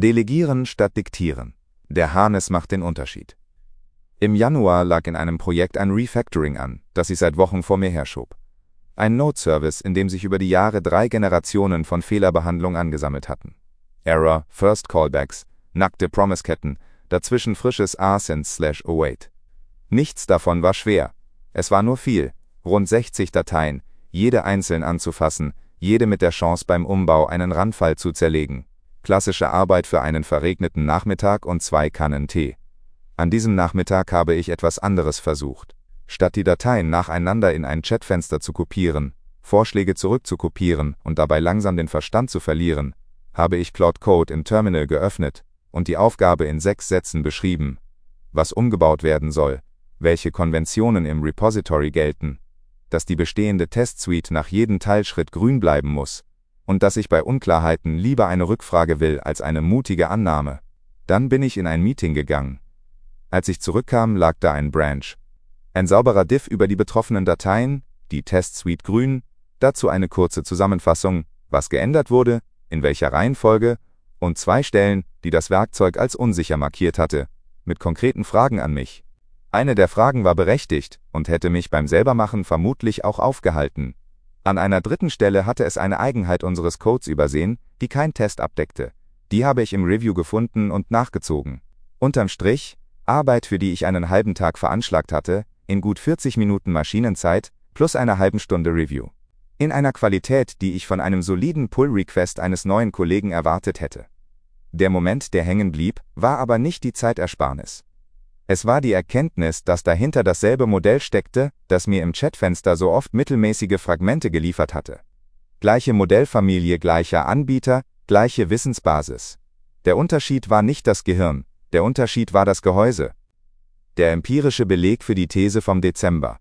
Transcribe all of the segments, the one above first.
Delegieren statt diktieren. Der Harness macht den Unterschied. Im Januar lag in einem Projekt ein Refactoring an, das ich seit Wochen vor mir herschob. Ein Node-Service, in dem sich über die Jahre 3 Generationen von Fehlerbehandlung angesammelt hatten. Error, First Callbacks, nackte Promise-Ketten, dazwischen frisches async/await. Nichts davon war schwer. Es war nur viel, rund 60 Dateien, jede einzeln anzufassen, jede mit der Chance beim Umbau einen Randfall zu zerlegen. Klassische Arbeit für einen verregneten Nachmittag und 2 Kannen Tee. An diesem Nachmittag habe ich etwas anderes versucht. Statt die Dateien nacheinander in ein Chatfenster zu kopieren, Vorschläge zurückzukopieren und dabei langsam den Verstand zu verlieren, habe ich Claude Code im Terminal geöffnet und die Aufgabe in 6 Sätzen beschrieben, was umgebaut werden soll, welche Konventionen im Repository gelten, dass die bestehende Testsuite nach jedem Teilschritt grün bleiben muss und dass ich bei Unklarheiten lieber eine Rückfrage will als eine mutige Annahme. Dann bin ich in ein Meeting gegangen. Als ich zurückkam, lag da ein Branch. Ein sauberer Diff über die betroffenen Dateien, die Testsuite grün, dazu eine kurze Zusammenfassung, was geändert wurde, in welcher Reihenfolge und 2 Stellen, die das Werkzeug als unsicher markiert hatte, mit konkreten Fragen an mich. Eine der Fragen war berechtigt und hätte mich beim Selbermachen vermutlich auch aufgehalten. An einer 3. Stelle hatte es eine Eigenheit unseres Codes übersehen, die kein Test abdeckte. Die habe ich im Review gefunden und nachgezogen. Unterm Strich, Arbeit, für die ich einen halben Tag veranschlagt hatte, in gut 40 Minuten Maschinenzeit plus einer halben Stunde Review. In einer Qualität, die ich von einem soliden Pull-Request eines neuen Kollegen erwartet hätte. Der Moment, der hängen blieb, war aber nicht die Zeitersparnis. Es war die Erkenntnis, dass dahinter dasselbe Modell steckte, das mir im Chatfenster so oft mittelmäßige Fragmente geliefert hatte. Gleiche Modellfamilie, gleicher Anbieter, gleiche Wissensbasis. Der Unterschied war nicht das Gehirn, der Unterschied war das Gehäuse. Der empirische Beleg für die These vom Dezember.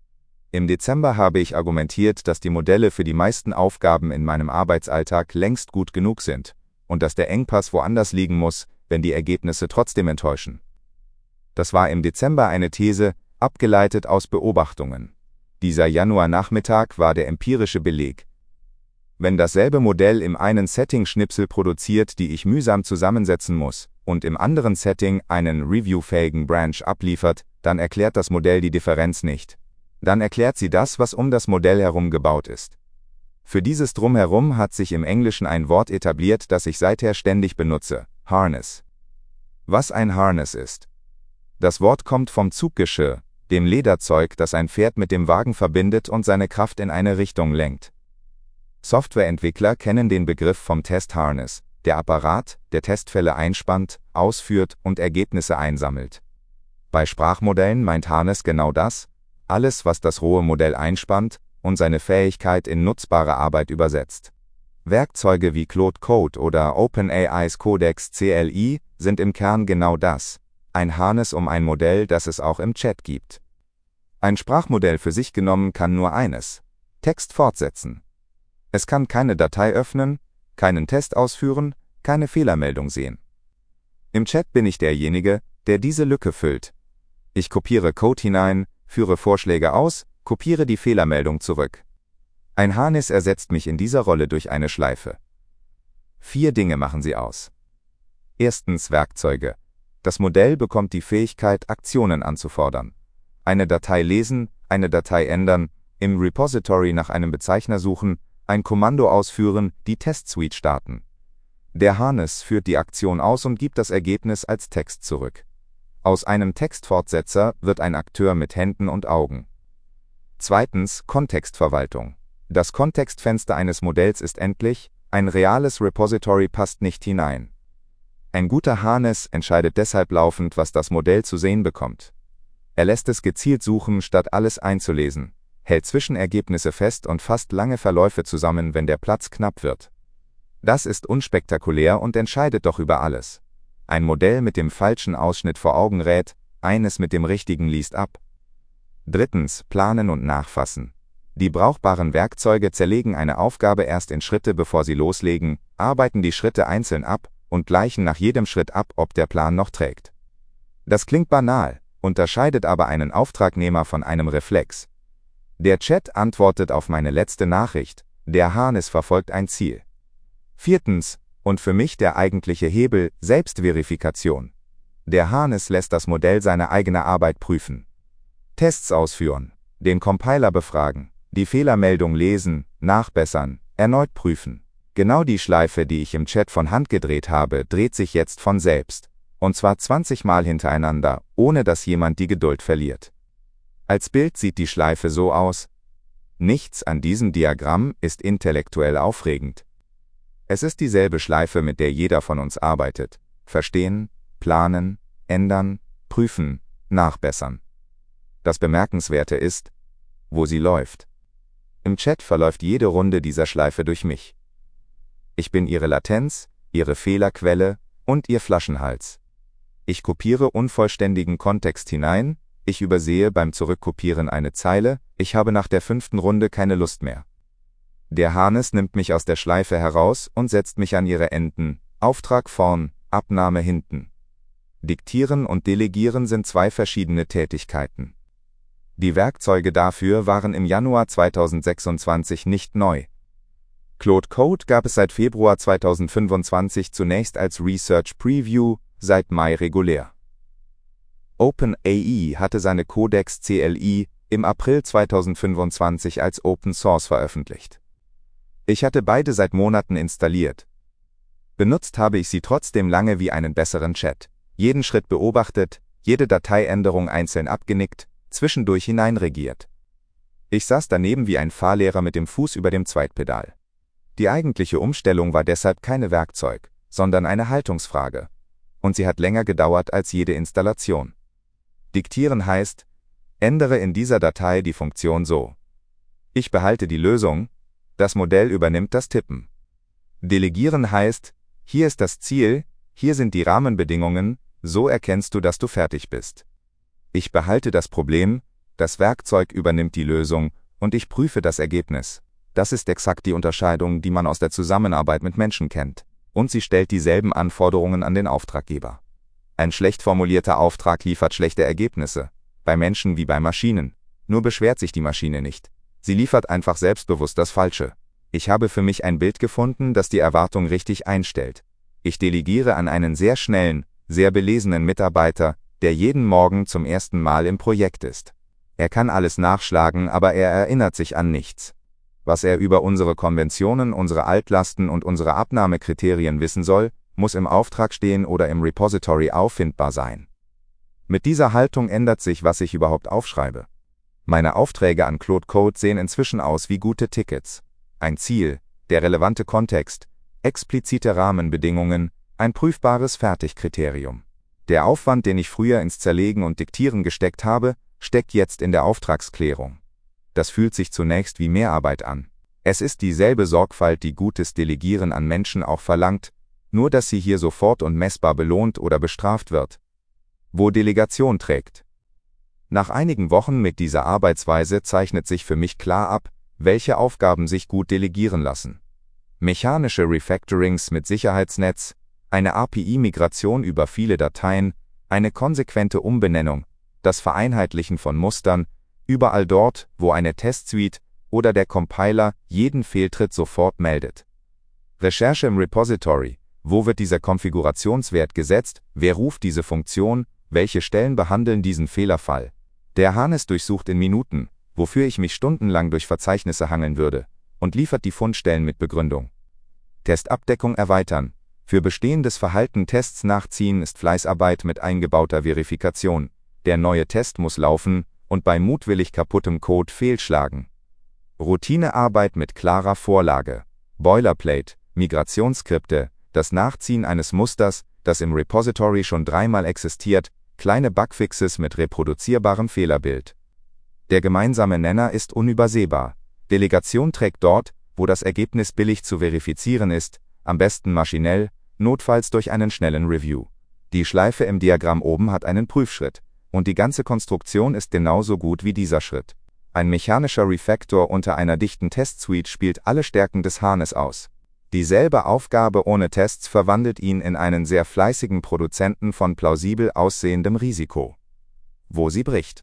Im Dezember habe ich argumentiert, dass die Modelle für die meisten Aufgaben in meinem Arbeitsalltag längst gut genug sind und dass der Engpass woanders liegen muss, wenn die Ergebnisse trotzdem enttäuschen. Das war im Dezember eine These, abgeleitet aus Beobachtungen. Dieser Januarnachmittag war der empirische Beleg. Wenn dasselbe Modell im einen Setting Schnipsel produziert, die ich mühsam zusammensetzen muss, und im anderen Setting einen reviewfähigen Branch abliefert, dann erklärt das Modell die Differenz nicht. Dann erklärt sie das, was um das Modell herum gebaut ist. Für dieses Drumherum hat sich im Englischen ein Wort etabliert, das ich seither ständig benutze: Harness. Was ein Harness ist? Das Wort kommt vom Zuggeschirr, dem Lederzeug, das ein Pferd mit dem Wagen verbindet und seine Kraft in eine Richtung lenkt. Softwareentwickler kennen den Begriff vom Test Harness, der Apparat, der Testfälle einspannt, ausführt und Ergebnisse einsammelt. Bei Sprachmodellen meint Harness genau das: alles, was das rohe Modell einspannt und seine Fähigkeit in nutzbare Arbeit übersetzt. Werkzeuge wie Claude Code oder OpenAI's Codex CLI sind im Kern genau das: ein Harness um ein Modell, das es auch im Chat gibt. Ein Sprachmodell für sich genommen kann nur eines: Text fortsetzen. Es kann keine Datei öffnen, keinen Test ausführen, keine Fehlermeldung sehen. Im Chat bin ich derjenige, der diese Lücke füllt. Ich kopiere Code hinein, führe Vorschläge aus, kopiere die Fehlermeldung zurück. Ein Harness ersetzt mich in dieser Rolle durch eine Schleife. 4 Dinge machen sie aus. Erstens Werkzeuge. Das Modell bekommt die Fähigkeit, Aktionen anzufordern. Eine Datei lesen, eine Datei ändern, im Repository nach einem Bezeichner suchen, ein Kommando ausführen, die Testsuite starten. Der Harness führt die Aktion aus und gibt das Ergebnis als Text zurück. Aus einem Textfortsetzer wird ein Akteur mit Händen und Augen. Zweitens Kontextverwaltung. Das Kontextfenster eines Modells ist endlich, ein reales Repository passt nicht hinein. Ein guter Harness entscheidet deshalb laufend, was das Modell zu sehen bekommt. Er lässt es gezielt suchen, statt alles einzulesen, hält Zwischenergebnisse fest und fasst lange Verläufe zusammen, wenn der Platz knapp wird. Das ist unspektakulär und entscheidet doch über alles. Ein Modell mit dem falschen Ausschnitt vor Augen rät, eines mit dem richtigen liest ab. Drittens, planen und nachfassen. Die brauchbaren Werkzeuge zerlegen eine Aufgabe erst in Schritte, bevor sie loslegen, arbeiten die Schritte einzeln ab und gleichen nach jedem Schritt ab, ob der Plan noch trägt. Das klingt banal, unterscheidet aber einen Auftragnehmer von einem Reflex. Der Chat antwortet auf meine letzte Nachricht, der Harness verfolgt ein Ziel. Viertens, Und für mich der eigentliche Hebel: Selbstverifikation. Der Harness lässt das Modell seine eigene Arbeit prüfen. Tests ausführen, den Compiler befragen, die Fehlermeldung lesen, nachbessern, erneut prüfen. Genau die Schleife, die ich im Chat von Hand gedreht habe, dreht sich jetzt von selbst. Und zwar 20 Mal hintereinander, ohne dass jemand die Geduld verliert. Als Bild sieht die Schleife so aus. Nichts an diesem Diagramm ist intellektuell aufregend. Es ist dieselbe Schleife, mit der jeder von uns arbeitet. Verstehen, planen, ändern, prüfen, nachbessern. Das Bemerkenswerte ist, wo sie läuft. Im Chat verläuft jede Runde dieser Schleife durch mich. Ich bin Ihre Latenz, Ihre Fehlerquelle und Ihr Flaschenhals. Ich kopiere unvollständigen Kontext hinein, ich übersehe beim Zurückkopieren eine Zeile, ich habe nach der 5. Runde keine Lust mehr. Der Harness nimmt mich aus der Schleife heraus und setzt mich an ihre Enden, Auftrag vorn, Abnahme hinten. Diktieren und Delegieren sind 2 verschiedene Tätigkeiten. Die Werkzeuge dafür waren im Januar 2026 nicht neu. Claude Code gab es seit Februar 2025 zunächst als Research Preview, seit Mai regulär. OpenAI hatte seine Codex CLI im April 2025 als Open Source veröffentlicht. Ich hatte beide seit Monaten installiert. Benutzt habe ich sie trotzdem lange wie einen besseren Chat. Jeden Schritt beobachtet, jede Dateiänderung einzeln abgenickt, zwischendurch hineinregiert. Ich saß daneben wie ein Fahrlehrer mit dem Fuß über dem Zweitpedal. Die eigentliche Umstellung war deshalb keine Werkzeug, sondern eine Haltungsfrage. Und sie hat länger gedauert als jede Installation. Diktieren heißt, ändere in dieser Datei die Funktion so. Ich behalte die Lösung, das Modell übernimmt das Tippen. Delegieren heißt, hier ist das Ziel, hier sind die Rahmenbedingungen, so erkennst du, dass du fertig bist. Ich behalte das Problem, das Werkzeug übernimmt die Lösung und ich prüfe das Ergebnis. Das ist exakt die Unterscheidung, die man aus der Zusammenarbeit mit Menschen kennt. Und sie stellt dieselben Anforderungen an den Auftraggeber. Ein schlecht formulierter Auftrag liefert schlechte Ergebnisse. Bei Menschen wie bei Maschinen. Nur beschwert sich die Maschine nicht. Sie liefert einfach selbstbewusst das Falsche. Ich habe für mich ein Bild gefunden, das die Erwartung richtig einstellt. Ich delegiere an einen sehr schnellen, sehr belesenen Mitarbeiter, der jeden Morgen zum ersten Mal im Projekt ist. Er kann alles nachschlagen, aber er erinnert sich an nichts. Was er über unsere Konventionen, unsere Altlasten und unsere Abnahmekriterien wissen soll, muss im Auftrag stehen oder im Repository auffindbar sein. Mit dieser Haltung ändert sich, was ich überhaupt aufschreibe. Meine Aufträge an Claude Code sehen inzwischen aus wie gute Tickets. Ein Ziel, der relevante Kontext, explizite Rahmenbedingungen, ein prüfbares Fertigkriterium. Der Aufwand, den ich früher ins Zerlegen und Diktieren gesteckt habe, steckt jetzt in der Auftragsklärung. Das fühlt sich zunächst wie Mehrarbeit an. Es ist dieselbe Sorgfalt, die gutes Delegieren an Menschen auch verlangt, nur dass sie hier sofort und messbar belohnt oder bestraft wird. Wo Delegation trägt. Nach einigen Wochen mit dieser Arbeitsweise zeichnet sich für mich klar ab, welche Aufgaben sich gut delegieren lassen. Mechanische Refactorings mit Sicherheitsnetz, eine API-Migration über viele Dateien, eine konsequente Umbenennung, das Vereinheitlichen von Mustern, überall dort, wo eine Testsuite oder der Compiler jeden Fehltritt sofort meldet. Recherche im Repository, wo wird dieser Konfigurationswert gesetzt, wer ruft diese Funktion, welche Stellen behandeln diesen Fehlerfall. Der Harness durchsucht in Minuten, wofür ich mich stundenlang durch Verzeichnisse hangeln würde, und liefert die Fundstellen mit Begründung. Testabdeckung erweitern. Für bestehendes Verhalten Tests nachziehen ist Fleißarbeit mit eingebauter Verifikation. Der neue Test muss laufen und bei mutwillig kaputtem Code fehlschlagen. Routinearbeit mit klarer Vorlage. Boilerplate, Migrationsskripte, das Nachziehen eines Musters, das im Repository schon 3-mal existiert, kleine Bugfixes mit reproduzierbarem Fehlerbild. Der gemeinsame Nenner ist unübersehbar. Delegation trägt dort, wo das Ergebnis billig zu verifizieren ist, am besten maschinell, notfalls durch einen schnellen Review. Die Schleife im Diagramm oben hat einen Prüfschritt, und die ganze Konstruktion ist genauso gut wie dieser Schritt. Ein mechanischer Refactor unter einer dichten Testsuite spielt alle Stärken des Harness aus. Dieselbe Aufgabe ohne Tests verwandelt ihn in einen sehr fleißigen Produzenten von plausibel aussehendem Risiko. Wo sie bricht.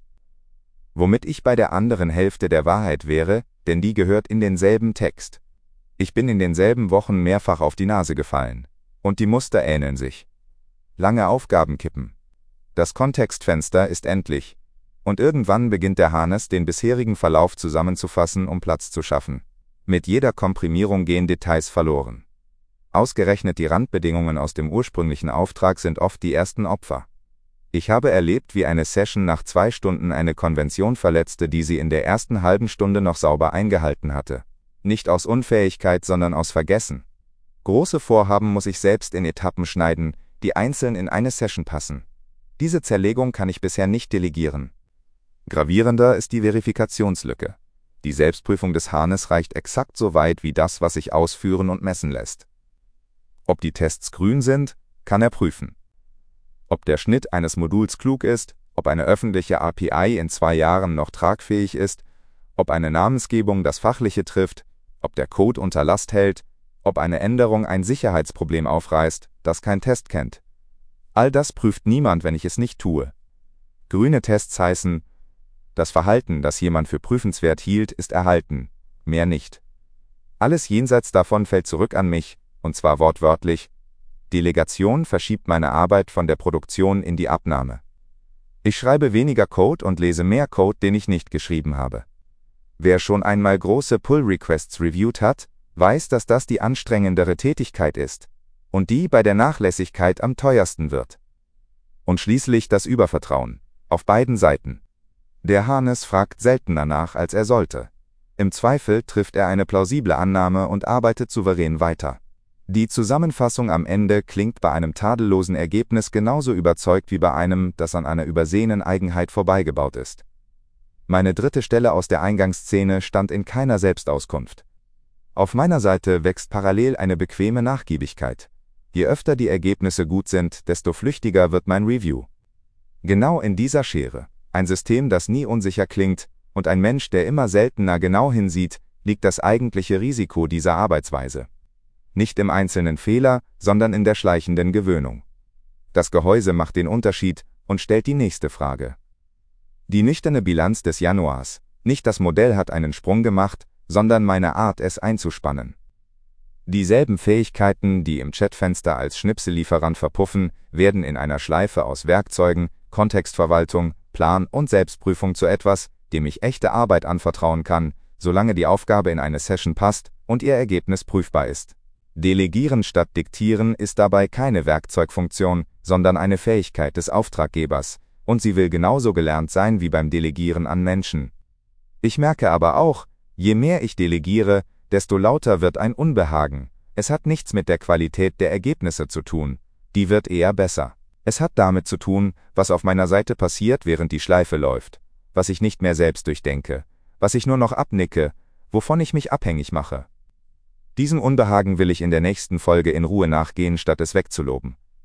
Womit ich bei der anderen Hälfte der Wahrheit wäre, denn die gehört in denselben Text. Ich bin in denselben Wochen mehrfach auf die Nase gefallen. Und die Muster ähneln sich. Lange Aufgaben kippen. Das Kontextfenster ist endlich. Und irgendwann beginnt der Hannes, den bisherigen Verlauf zusammenzufassen, um Platz zu schaffen. Mit jeder Komprimierung gehen Details verloren. Ausgerechnet die Randbedingungen aus dem ursprünglichen Auftrag sind oft die ersten Opfer. Ich habe erlebt, wie eine Session nach 2 Stunden eine Konvention verletzte, die sie in der ersten halben Stunde noch sauber eingehalten hatte. Nicht aus Unfähigkeit, sondern aus Vergessen. Große Vorhaben muss ich selbst in Etappen schneiden, die einzeln in eine Session passen. Diese Zerlegung kann ich bisher nicht delegieren. Gravierender ist die Verifikationslücke. Die Selbstprüfung des Hannes reicht exakt so weit wie das, was sich ausführen und messen lässt. Ob die Tests grün sind, kann er prüfen. Ob der Schnitt eines Moduls klug ist, ob eine öffentliche API in 2 Jahren noch tragfähig ist, ob eine Namensgebung das Fachliche trifft, ob der Code unter Last hält, ob eine Änderung ein Sicherheitsproblem aufreißt, das kein Test kennt. All das prüft niemand, wenn ich es nicht tue. Grüne Tests heißen, das Verhalten, das jemand für prüfenswert hielt, ist erhalten, mehr nicht. Alles jenseits davon fällt zurück an mich, und zwar wortwörtlich. Delegation verschiebt meine Arbeit von der Produktion in die Abnahme. Ich schreibe weniger Code und lese mehr Code, den ich nicht geschrieben habe. Wer schon einmal große Pull-Requests reviewed hat, weiß, dass das die anstrengendere Tätigkeit ist und die bei der Nachlässigkeit am teuersten wird. Und schließlich das Übervertrauen, auf beiden Seiten. Der Hannes fragt seltener nach, als er sollte. Im Zweifel trifft er eine plausible Annahme und arbeitet souverän weiter. Die Zusammenfassung am Ende klingt bei einem tadellosen Ergebnis genauso überzeugt wie bei einem, das an einer übersehenen Eigenheit vorbeigebaut ist. Meine 3. Stelle aus der Eingangsszene stand in keiner Selbstauskunft. Auf meiner Seite wächst parallel eine bequeme Nachgiebigkeit. Je öfter die Ergebnisse gut sind, desto flüchtiger wird mein Review. Genau in dieser Schere, ein System, das nie unsicher klingt, und ein Mensch, der immer seltener genau hinsieht, liegt das eigentliche Risiko dieser Arbeitsweise. Nicht im einzelnen Fehler, sondern in der schleichenden Gewöhnung. Das Gehäuse macht den Unterschied und stellt die nächste Frage. Die nüchterne Bilanz des Januars. Nicht das Modell hat einen Sprung gemacht, sondern meine Art, es einzuspannen. Dieselben Fähigkeiten, die im Chatfenster als Schnipsellieferant verpuffen, werden in einer Schleife aus Werkzeugen, Kontextverwaltung, Plan und Selbstprüfung zu etwas, dem ich echte Arbeit anvertrauen kann, solange die Aufgabe in eine Session passt und ihr Ergebnis prüfbar ist. Delegieren statt Diktieren ist dabei keine Werkzeugfunktion, sondern eine Fähigkeit des Auftraggebers, und sie will genauso gelernt sein wie beim Delegieren an Menschen. Ich merke aber auch, je mehr ich delegiere, desto lauter wird ein Unbehagen. Es hat nichts mit der Qualität der Ergebnisse zu tun, die wird eher besser. Es hat damit zu tun, was auf meiner Seite passiert, während die Schleife läuft, was ich nicht mehr selbst durchdenke, was ich nur noch abnicke, wovon ich mich abhängig mache. Diesem Unbehagen will ich in der nächsten Folge in Ruhe nachgehen, statt es wegzuloben.